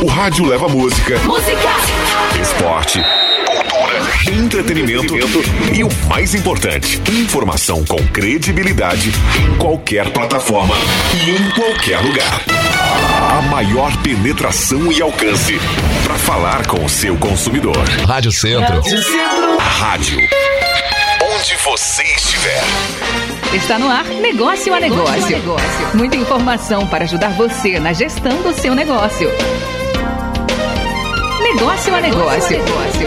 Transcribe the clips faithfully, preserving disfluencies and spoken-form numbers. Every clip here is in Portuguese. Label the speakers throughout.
Speaker 1: O rádio leva música,
Speaker 2: Música,
Speaker 1: esporte, cultura, entretenimento e o mais importante, informação com credibilidade em qualquer plataforma e em qualquer lugar. A maior penetração e alcance para falar com o seu consumidor.
Speaker 3: Rádio Centro.
Speaker 1: A rádio onde você estiver.
Speaker 2: Está no ar Negócio a Negócio. Muita informação para ajudar você na gestão do seu negócio. Negócio a Negócio.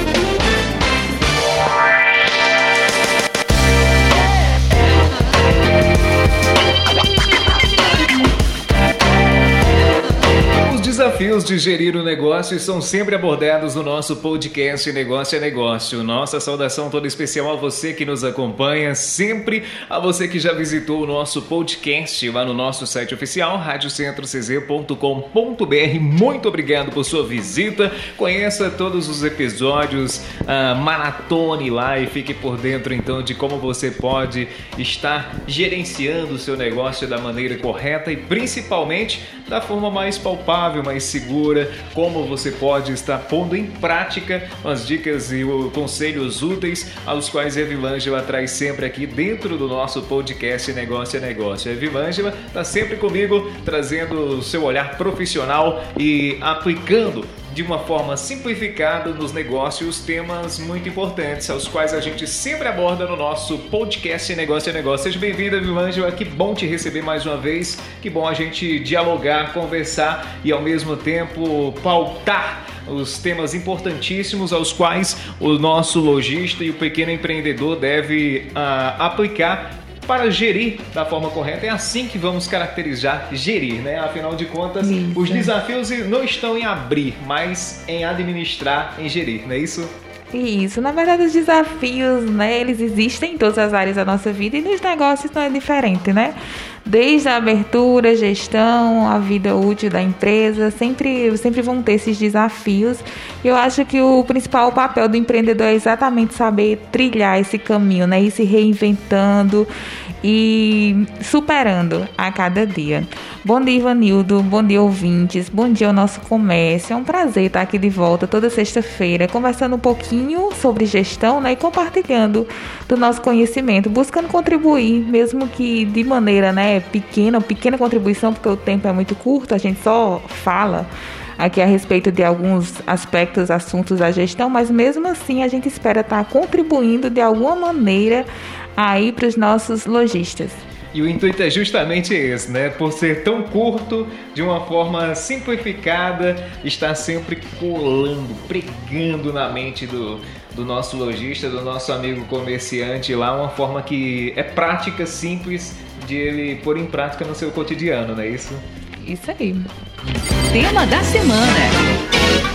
Speaker 4: Desafios de gerir o negócio são sempre abordados no nosso podcast Negócio é Negócio. Nossa saudação toda especial a você que nos acompanha, sempre a você que já visitou o nosso podcast lá no nosso site oficial, rádio centro c z ponto com ponto b r. Muito obrigado por sua visita. Conheça todos os episódios, uh, maratone lá e fique por dentro então de como você pode estar gerenciando o seu negócio da maneira correta e principalmente da forma mais palpável, mais segura, como você pode estar pondo em prática as dicas e os conselhos úteis aos quais a Evilângela traz sempre aqui dentro do nosso podcast Negócio é Negócio. A Evilângela está sempre comigo, trazendo o seu olhar profissional e aplicando de uma forma simplificada nos negócios temas muito importantes, aos quais a gente sempre aborda no nosso podcast Negócio é Negócio. Seja bem-vinda, Evilângela, que bom te receber mais uma vez, que bom a gente dialogar, conversar e ao mesmo tempo pautar os temas importantíssimos aos quais o nosso lojista e o pequeno empreendedor deve uh, aplicar para gerir da forma correta. É assim que vamos caracterizar gerir, né? Afinal de contas, isso. Os desafios não estão em abrir, mas em administrar, em gerir, não é isso?
Speaker 5: Isso, na verdade os desafios, né, eles existem em todas as áreas da nossa vida e nos negócios não é diferente, né? Desde a abertura, gestão, a vida útil da empresa, sempre, sempre vão ter esses desafios. Eu acho que o principal papel do empreendedor é exatamente saber trilhar esse caminho, né? Ir se reinventando e superando a cada dia. Bom dia, Ivanildo. Bom dia, ouvintes. Bom dia ao nosso comércio. É um prazer estar aqui de volta toda sexta-feira, conversando um pouquinho sobre gestão, né? E compartilhando do nosso conhecimento, buscando contribuir, mesmo que de maneira, né, pequena, pequena contribuição, porque o tempo é muito curto, a gente só fala aqui a respeito de alguns aspectos, assuntos da gestão, mas mesmo assim a gente espera estar contribuindo de alguma maneira aí para os nossos lojistas.
Speaker 4: E o intuito é justamente esse, né? Por ser tão curto, de uma forma simplificada, estar sempre colando, pregando na mente do, do nosso lojista, do nosso amigo comerciante lá, uma forma que é prática, simples, de ele pôr em prática no seu cotidiano, não é isso?
Speaker 5: Isso aí.
Speaker 2: Tema da semana.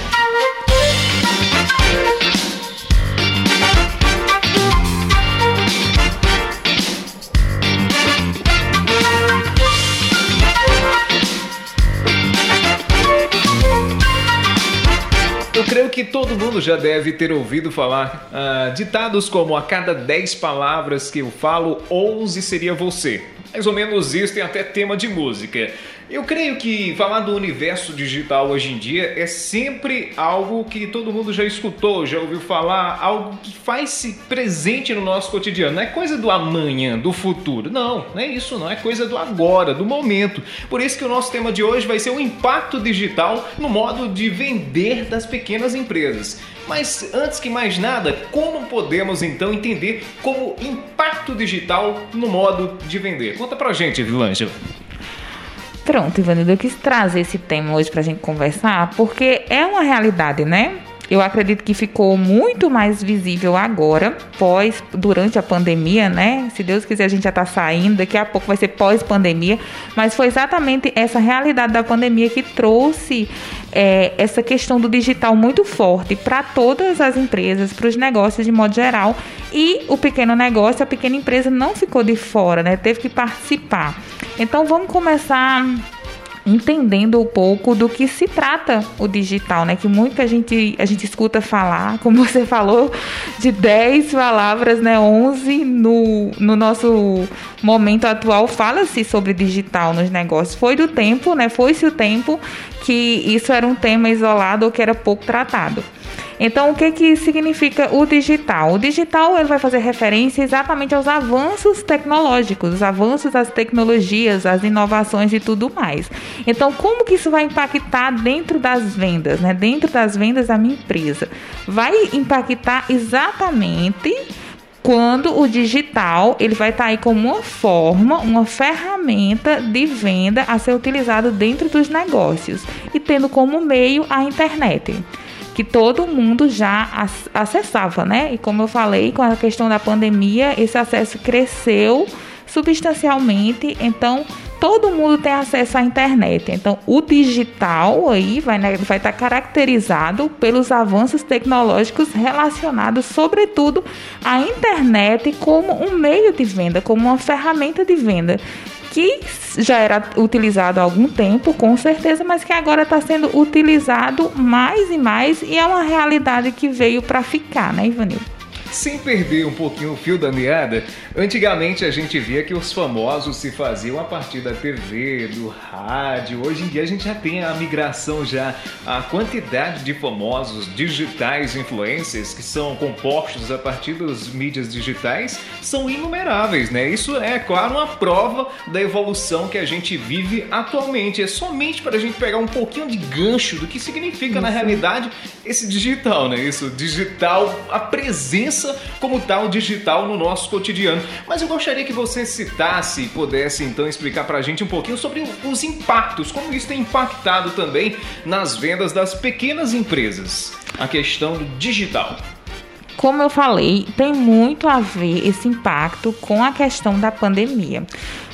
Speaker 4: Eu creio que todo mundo já deve ter ouvido falar uh, ditados como: a cada dez palavras que eu falo, onze seria você. Mais ou menos isso, tem até tema de música. Eu creio que falar do universo digital hoje em dia é sempre algo que todo mundo já escutou, já ouviu falar, algo que faz-se presente no nosso cotidiano. Não é coisa do amanhã, do futuro. Não, não é isso não, é coisa do agora, do momento. Por isso que o nosso tema de hoje vai ser o impacto digital no modo de vender das pequenas empresas. Mas antes que mais nada, como podemos então entender como impacto digital no modo de vender? Conta pra gente, Evilângela.
Speaker 5: Pronto, Ivanildo, eu quis trazer esse tema hoje pra gente conversar, porque é uma realidade, né? Eu acredito que ficou muito mais visível agora, pós, durante a pandemia, né? Se Deus quiser, a gente já tá saindo, daqui a pouco vai ser pós-pandemia, mas foi exatamente essa realidade da pandemia que trouxe é, essa questão do digital muito forte para todas as empresas, para os negócios de modo geral, e o pequeno negócio, a pequena empresa não ficou de fora, né? Teve que participar. Então, vamos começar entendendo um pouco do que se trata o digital, né? Que muita gente, a gente escuta falar, como você falou, de dez palavras, né? onze no, no nosso momento atual fala-se sobre digital nos negócios. Foi do tempo, né? Foi-se o tempo que isso era um tema isolado ou que era pouco tratado. Então, o que, que significa o digital? O digital ele vai fazer referência exatamente aos avanços tecnológicos, os avanços das tecnologias, as inovações e tudo mais. Então, como que isso vai impactar dentro das vendas, né? Dentro das vendas da minha empresa? Vai impactar exatamente quando o digital ele vai estar aí como uma forma, uma ferramenta de venda a ser utilizado dentro dos negócios e tendo como meio a internet, que todo mundo já acessava, né? E como eu falei, com a questão da pandemia, esse acesso cresceu substancialmente, então todo mundo tem acesso à internet. Então, o digital aí vai, né, vai estar caracterizado pelos avanços tecnológicos relacionados, sobretudo, à internet como um meio de venda, como uma ferramenta de venda, que já era utilizado há algum tempo, com certeza, mas que agora está sendo utilizado mais e mais, e é uma realidade que veio para ficar, né, Ivanildo?
Speaker 4: Sem perder um pouquinho o fio da meada, antigamente a gente via que os famosos se faziam a partir da T V, do rádio. Hoje em dia a gente já tem a migração já, a quantidade de famosos digitais influencers que são compostos a partir das mídias digitais são inumeráveis, né? Isso é, claro, uma prova da evolução que a gente vive atualmente. É somente para a gente pegar um pouquinho de gancho do que significa, na realidade, esse digital, né? Isso, digital, a presença como tal digital no nosso cotidiano. Mas eu gostaria que você citasse, pudesse então explicar pra gente um pouquinho sobre os impactos, como isso tem impactado também nas vendas das pequenas empresas, a questão do digital.
Speaker 5: Como eu falei, tem muito a ver esse impacto com a questão da pandemia.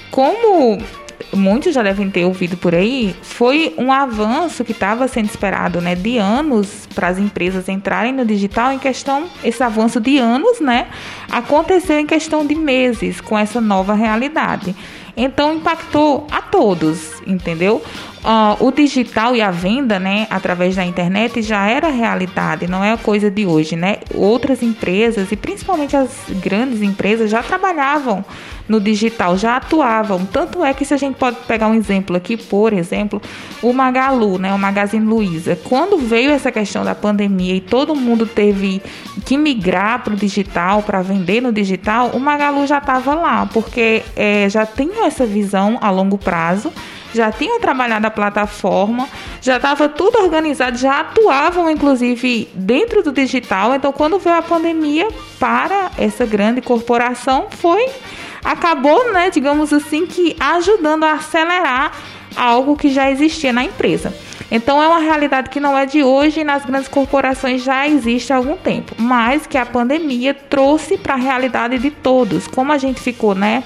Speaker 5: Como muitos já devem ter ouvido por aí, foi um avanço que estava sendo esperado, né, de anos para as empresas entrarem no digital. Em questão, esse avanço de anos, né, aconteceu em questão de meses com essa nova realidade. Então, impactou a todos, entendeu? Uh, o digital e a venda, né, através da internet já era realidade, não é a coisa de hoje, né? Outras empresas, e principalmente as grandes empresas, já trabalhavam no digital, já atuavam. Tanto é que, se a gente pode pegar um exemplo aqui, por exemplo, o Magalu, né, o Magazine Luiza, quando veio essa questão da pandemia e todo mundo teve que migrar para o digital, para vender no digital, o Magalu já estava lá, porque é, já tinha essa visão a longo prazo, já tinham trabalhado a plataforma, já estava tudo organizado, já atuavam inclusive dentro do digital. Então, quando veio a pandemia, para essa grande corporação, foi, acabou, né, digamos assim, que ajudando a acelerar algo que já existia na empresa. Então, é uma realidade que não é de hoje, e nas grandes corporações já existe há algum tempo, mas que a pandemia trouxe para a realidade de todos. Como a gente ficou, né,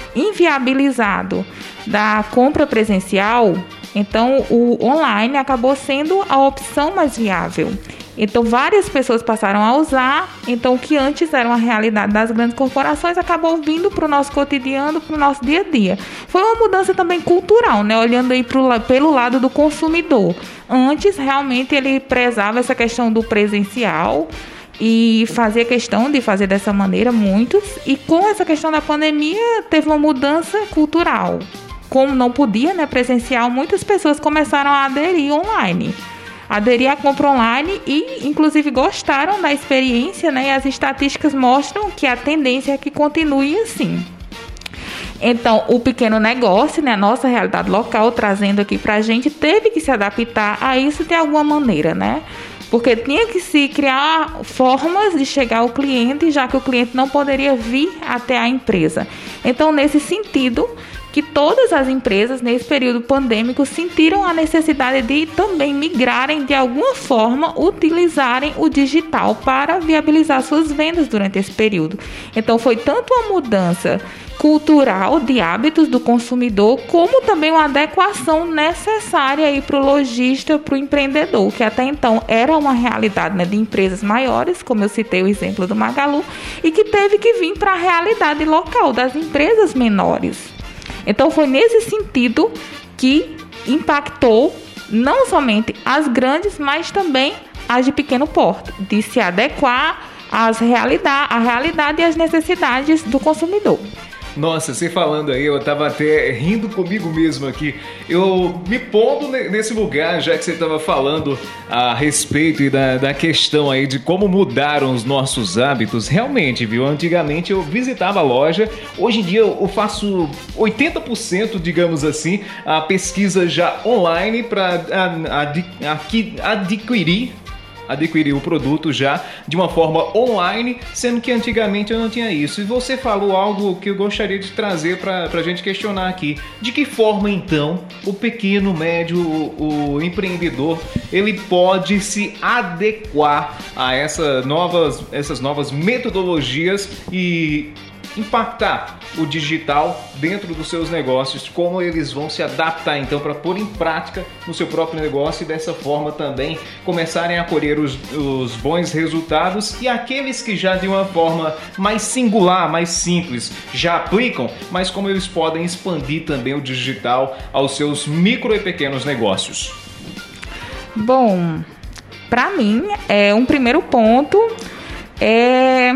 Speaker 5: inviabilizado da compra presencial, então o online acabou sendo a opção mais viável. Então, várias pessoas passaram a usar. Então, o que antes era uma realidade das grandes corporações acabou vindo para o nosso cotidiano, para o nosso dia a dia. Foi uma mudança também cultural, né? Olhando aí pro, pelo lado do consumidor. Antes, realmente, ele prezava essa questão do presencial e fazia questão de fazer dessa maneira, muitos. E com essa questão da pandemia, teve uma mudança cultural. Como não podia, né, presencial, muitas pessoas começaram a aderir online. Aderir à compra online e, inclusive, gostaram da experiência, né? E as estatísticas mostram que a tendência é que continue assim. Então, o pequeno negócio, né, a nossa realidade local, trazendo aqui para a gente, teve que se adaptar a isso de alguma maneira, né? Porque tinha que se criar formas de chegar ao cliente, já que o cliente não poderia vir até a empresa. Então, nesse sentido, que todas as empresas, nesse período pandêmico, sentiram a necessidade de também migrarem, de alguma forma, utilizarem o digital para viabilizar suas vendas durante esse período. Então, foi tanto a mudança cultural de hábitos do consumidor, como também uma adequação necessária para o lojista, para o empreendedor, que até então era uma realidade, né, de empresas maiores, como eu citei o exemplo do Magalu, e que teve que vir para a realidade local das empresas menores. Então, foi nesse sentido que impactou não somente as grandes, mas também as de pequeno porte, de se adequar às realidade, à realidade e às necessidades do consumidor.
Speaker 4: Nossa, você falando aí, eu tava até rindo comigo mesmo aqui. Eu me pondo nesse lugar, já que você tava falando a respeito e da, da questão aí de como mudaram os nossos hábitos. Realmente, viu? Antigamente eu visitava a loja, hoje em dia eu faço oitenta por cento, digamos assim, a pesquisa já online para adquirir adquirir o produto já de uma forma online, sendo que antigamente eu não tinha isso. E você falou algo que eu gostaria de trazer para a gente questionar aqui. De que forma, então, o pequeno, médio, o, o empreendedor, ele pode se adequar a essa novas, essas novas metodologias e impactar o digital dentro dos seus negócios, como eles vão se adaptar então para pôr em prática no seu próprio negócio e dessa forma também começarem a colher os, os bons resultados, e aqueles que já de uma forma mais singular, mais simples, já aplicam, mas como eles podem expandir também o digital aos seus micro e pequenos negócios.
Speaker 5: Bom, para mim, é um primeiro ponto é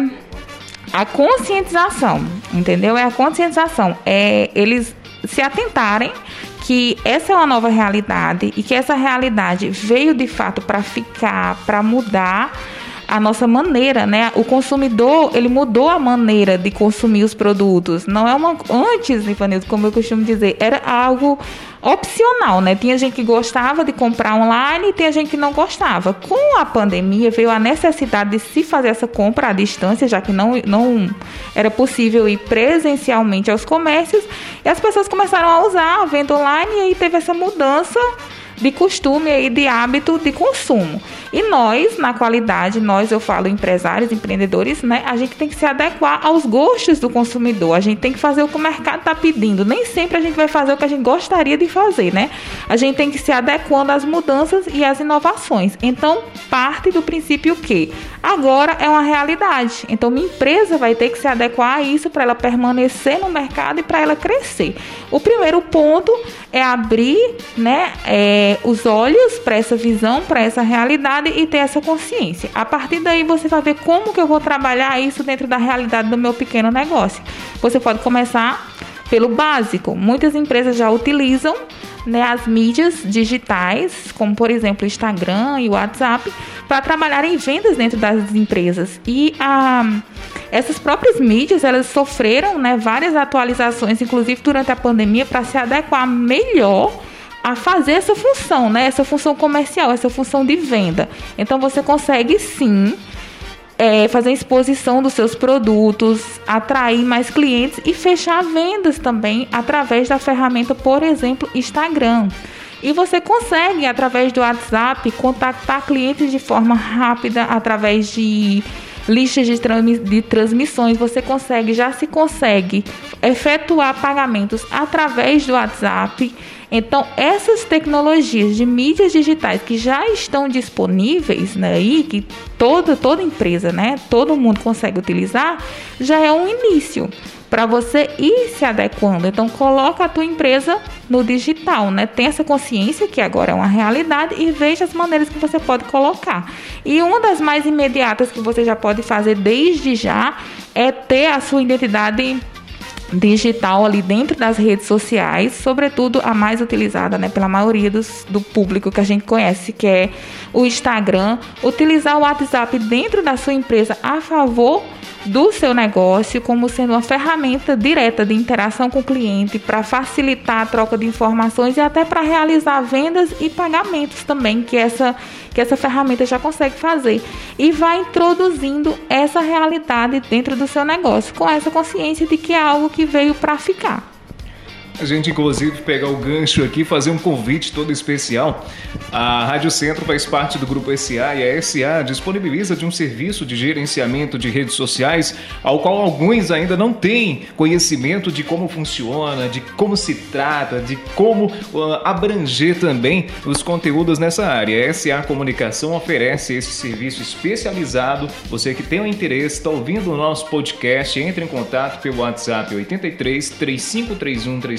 Speaker 5: a conscientização, entendeu? É a conscientização, é eles se atentarem que essa é uma nova realidade e que essa realidade veio de fato para ficar, para mudar a nossa maneira, né? O consumidor, ele mudou a maneira de consumir os produtos. Não é uma... Antes, Ivanildo, como eu costumo dizer, era algo opcional, né? Tinha gente que gostava de comprar online e tinha gente que não gostava. Com a pandemia, veio a necessidade de se fazer essa compra à distância, já que não, não era possível ir presencialmente aos comércios, e as pessoas começaram a usar a venda online, e aí teve essa mudança de costume e de hábito de consumo. E nós, na qualidade, nós, eu falo empresários, empreendedores, né? A gente tem que se adequar aos gostos do consumidor. A gente tem que fazer o que o mercado está pedindo. Nem sempre a gente vai fazer o que a gente gostaria de fazer, né? A gente tem que se adequando às mudanças e às inovações. Então, parte do princípio que agora é uma realidade. Então, minha empresa vai ter que se adequar a isso para ela permanecer no mercado e para ela crescer. O primeiro ponto é abrir, né, é, os olhos para essa visão, para essa realidade e ter essa consciência. A partir daí você vai ver como que eu vou trabalhar isso dentro da realidade do meu pequeno negócio. Você pode começar pelo básico. Muitas empresas já utilizam, né, as mídias digitais, como por exemplo o Instagram e o WhatsApp, para trabalhar em vendas dentro das empresas. E a, essas próprias mídias, elas sofreram, né, várias atualizações, inclusive durante a pandemia, para se adequar melhor a fazer essa função, né? Essa função comercial, essa função de venda. Então você consegue sim é, fazer exposição dos seus produtos, atrair mais clientes e fechar vendas também através da ferramenta, por exemplo, Instagram. E você consegue, através do WhatsApp, contactar clientes de forma rápida, através de listas de, trans, de transmissões. Você consegue, já se consegue efetuar pagamentos através do WhatsApp. Então, essas tecnologias de mídias digitais que já estão disponíveis, né, aí, que toda, toda empresa, né, todo mundo consegue utilizar, já é um início para você ir se adequando. Então, coloca a tua empresa no digital, né? Tem essa consciência que agora é uma realidade e veja as maneiras que você pode colocar. E uma das mais imediatas que você já pode fazer desde já é ter a sua identidade digital ali dentro das redes sociais, sobretudo a mais utilizada, né, pela maioria dos, do público que a gente conhece, que é o Instagram. Utilizar o WhatsApp dentro da sua empresa a favor do seu negócio, como sendo uma ferramenta direta de interação com o cliente, para facilitar a troca de informações e até para realizar vendas e pagamentos também, que essa, que essa ferramenta já consegue fazer. E vai introduzindo essa realidade dentro do seu negócio, com essa consciência de que é algo que veio para ficar.
Speaker 4: A gente, inclusive, pegar o gancho aqui, fazer um convite todo especial. A Rádio Centro faz parte do Grupo S A e a S A disponibiliza de um serviço de gerenciamento de redes sociais, ao qual alguns ainda não têm conhecimento de como funciona, de como se trata, de como uh, abranger também os conteúdos nessa área. A S A Comunicação oferece esse serviço especializado. Você que tem um interesse, está ouvindo o nosso podcast, entre em contato pelo WhatsApp oito três, três cinco três um, três três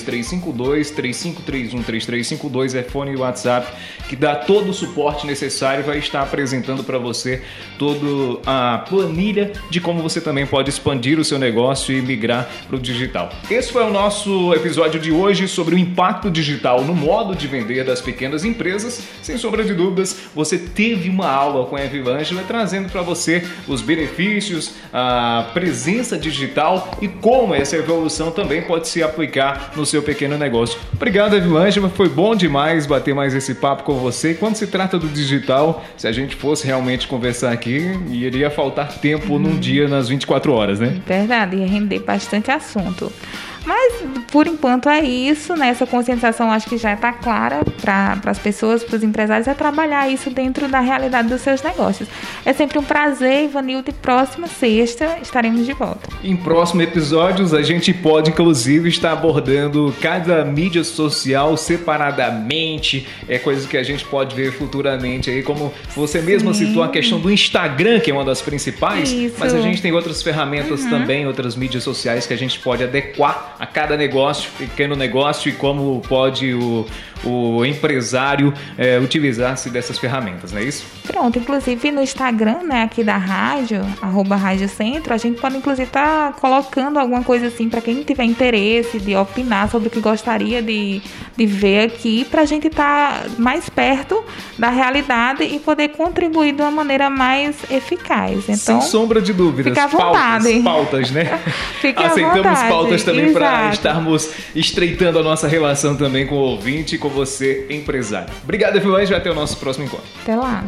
Speaker 4: três cinco dois, três cinco três um, três três cinco dois é fone e WhatsApp, que dá todo o suporte necessário e vai estar apresentando para você toda a planilha de como você também pode expandir o seu negócio e migrar para o digital. Esse foi o nosso episódio de hoje sobre o impacto digital no modo de vender das pequenas empresas. Sem sombra de dúvidas, você teve uma aula com a Evilângela trazendo para você os benefícios, a presença digital e como essa evolução também pode se aplicar no seu pequeno negócio. Obrigado, Evilângela, foi bom demais bater mais esse papo com você. Quando se trata do digital, se a gente fosse realmente conversar aqui, iria faltar tempo hum. num dia nas vinte e quatro horas, né?
Speaker 5: Verdade, ia render bastante assunto. Mas, por enquanto, é isso, né? Essa conscientização acho que já está clara para as pessoas, para os empresários, é trabalhar isso dentro da realidade dos seus negócios. É sempre um prazer, Ivanildo, e próxima sexta estaremos de volta.
Speaker 4: Em próximos episódios, a gente pode, inclusive, estar abordando cada mídia social separadamente, é coisa que a gente pode ver futuramente aí, como você mesma Sim. citou a questão do Instagram, que é uma das principais, isso. mas a gente tem outras ferramentas uhum. também, outras mídias sociais que a gente pode adequar a cada negócio, pequeno negócio, e como pode o, o empresário é, utilizar-se dessas ferramentas, não é isso?
Speaker 5: Pronto, inclusive no Instagram, né, aqui da rádio, arroba Rádio Centro, a gente pode inclusive estar tá colocando alguma coisa assim para quem tiver interesse de opinar sobre o que gostaria de, de ver aqui, para a gente estar tá mais perto da realidade e poder contribuir de uma maneira mais eficaz. Então,
Speaker 4: sem sombra de dúvidas,
Speaker 5: fica à vontade.
Speaker 4: Pautas, pautas, né?
Speaker 5: Fique à
Speaker 4: Aceitamos
Speaker 5: vontade.
Speaker 4: pautas também para estarmos estreitando a nossa relação também com o ouvinte e com você, empresário. Obrigado, Evilângela, até o nosso próximo encontro.
Speaker 5: Até lá.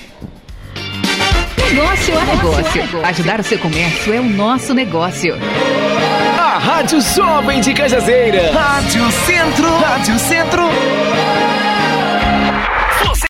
Speaker 2: Negócio é negócio. Ajudar o seu comércio é o nosso negócio.
Speaker 3: A Rádio Jovem de Cajazeira. Rádio Centro. Rádio Centro.